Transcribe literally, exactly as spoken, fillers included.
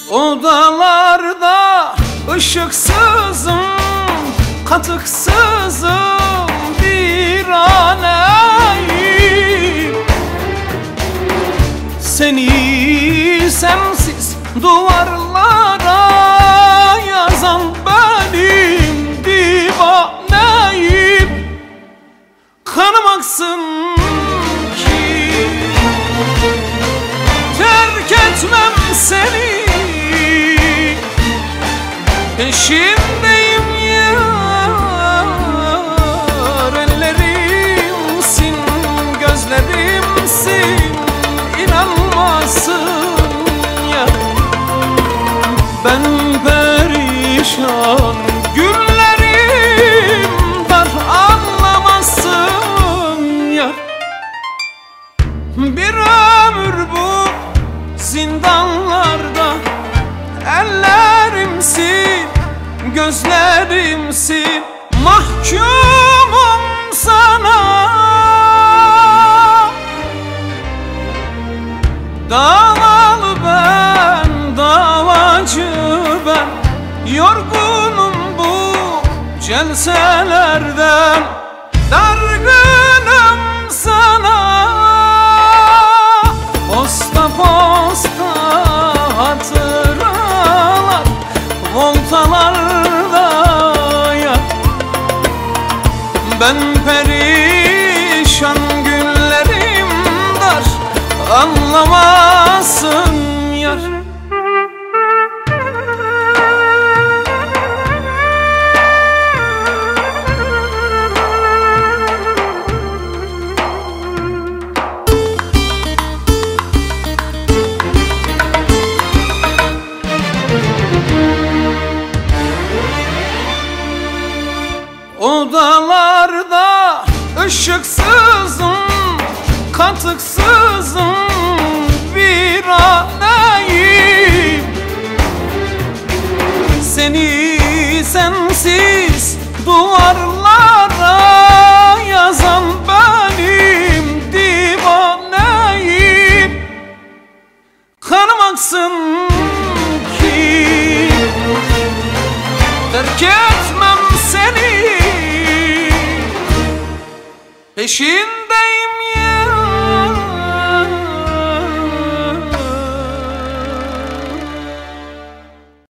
Odalarda ışıksızım, katıksızım, viraneyim. Seni sensiz duvarlara yazan benim divaneyim. Kanım aksın ki terk etmem seni, peşindeyim yar. Ellerimsin, gözlerimsin, inanmasın ya. Ben perişan, günlerim dar, anlamazsın ya. Bir ömür bu zindanlarda, ellerimsin, gözlerimsin, mahkumum sana. Davalı ben, davacı ben, yorgunum bu celselerden, dargınım sana. Posta posta hatıralar voltalarda ya. Ben perişan, günlerim dar, anlamazsın yar. Odalarda ışıksızım, katıksızım, viraneyim. Seni sensiz duvarlara yazan benim divaneyim. Kanım aksın ki terk etmem seni, peşindeyim